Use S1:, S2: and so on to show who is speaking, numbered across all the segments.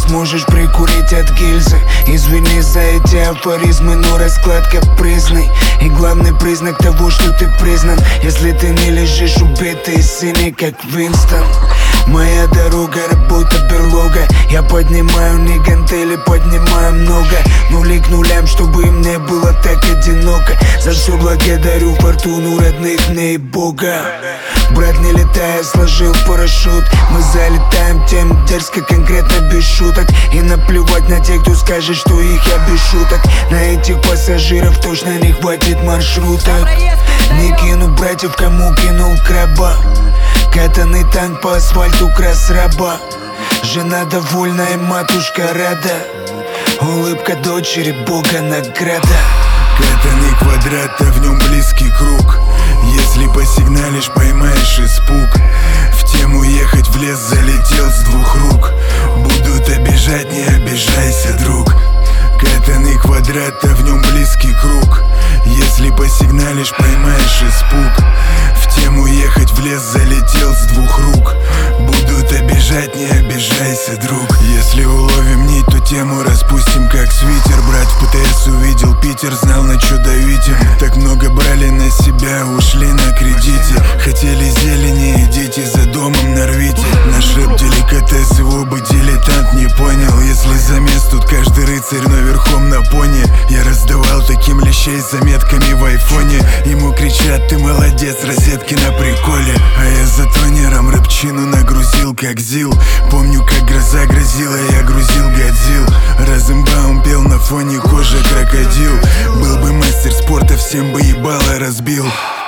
S1: сможешь прикурить от гильзы. Извини за эти афоризмы, но расклад капризный. И главный признак того, что ты признан, если ты не лежишь убитый и синий, как Винстон. Моя дорога, работа, берлога. Я поднимаю не гантели, поднимаю много. Нули к нулям, чтобы им не было так одиноко. За все благодарю фортуну родных мне и Бога. Брат, не летая, сложил парашют. Мы залетаем тем дерзко, конкретно без шуток. И наплевать на тех, кто скажет, что их я без шуток. На этих пассажиров точно не хватит маршруток. Не кину братьев, кому кинул краба. Катанный танк по асфальту, крас раба. Жена довольная, матушка рада. Улыбка дочери, Бога награда.
S2: Катанный квадрат, а в нем близкий круг. Если посигналишь, поймаешь испуг. В тему ехать в лес, залетел с двух рук. Будут обижать, не обижайся, друг. Катанный квадрат, а в нем близкий круг. Если посигналишь, поймаешь испуг. В тему ехать в лес, залетел с двух рук. Будут обижать, не обижайся, друг. Если уловим нить, то тему распустим как свитер. Брат в ПТС увидел Питер, знал, на чё давить им. Так много брали на себя, ушли на кредите. Хотели зелени, идите за домом, нарвите. Наш рэп деликатес, его бы дилетант не понял. Если замес, тут каждый рыцарь, но верхом на пони. Я раздавал таким лещей с заметками в айфоне. Ему кричат, ты молодец, розетки на приколе. А я за тонером рэпчину нагрузил, как ЗИЛ. Помню, как гроза грозила, я грузил Годзилл. Розенбаум пел на фоне кожи крокодил. Был бы мастер спорта, всем бы ебало разбил.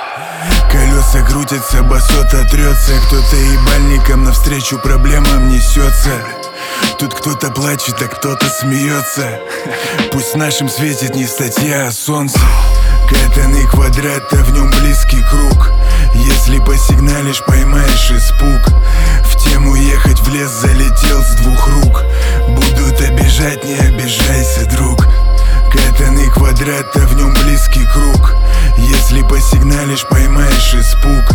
S2: Колеса крутятся, басот отрется. Кто-то ебальником навстречу проблемам несется. Тут кто-то плачет, а кто-то смеется. Пусть нашим светит не статья, а солнце. Катанный квадрат, а в нем близкий круг. Если посигналишь, поймаешь испуг. В тему ехать в лес, залетел с двух рук. Будут обижать, не обижайся, друг. Катанный квадрат, а в нем близкий круг. Если посигналишь, поймаешь испуг.